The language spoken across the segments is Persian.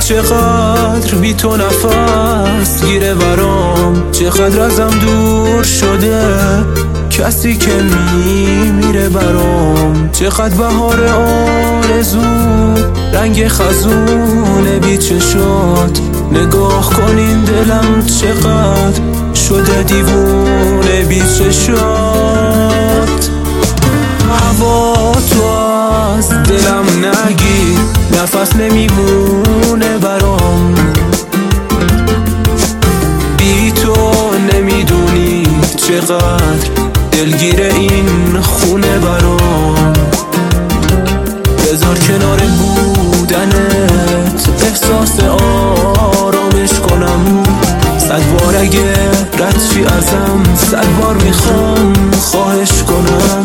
چقدر بی تو نفس گیره برام، چقدر ازم دور شده کسی که میمیره برام. چقدر بهار آرزو رنگ خزون بی چشات، نگاه کنین دلم چقدر شده دیوونه بی چشات. هوا تو از دلم نگیر، نفس نمیمونه برام. بی تو نمیدونی چقدر دلگیر این خونه برام. بذار کنار بودنت احساس آرامش کنم. 100 بار اگه رد چی ازم، 100 بار میخوام خواهش کنم.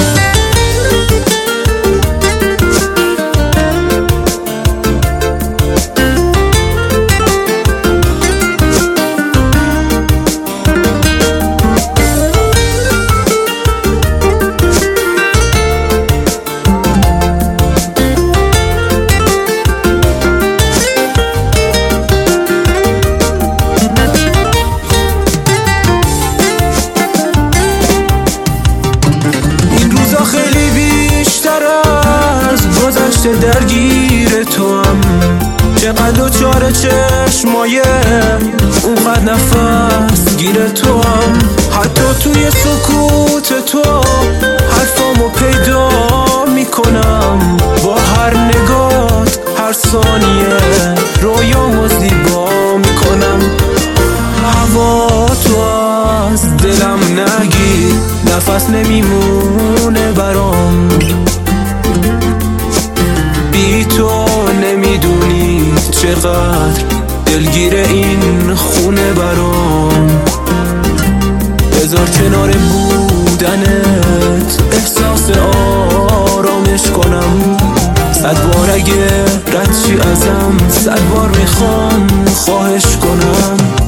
درگیر تو هم چقدر دوچار چشمای اونقدر نفس گیر تو هم. حتی توی سکوت تو حرفامو پیدا میکنم. با هر نگات هر ثانیه رویامو زیبا میکنم. هوا تو از دلم نگیر، نفس نمیمونه برام. بی تو نمیدونی چقدر دلگیر این خونه برام. بذار کنار بودنت احساس آرامش کنم. 100 بار اگه رد چی ازم، 100 بار میخوام خواهش کنم.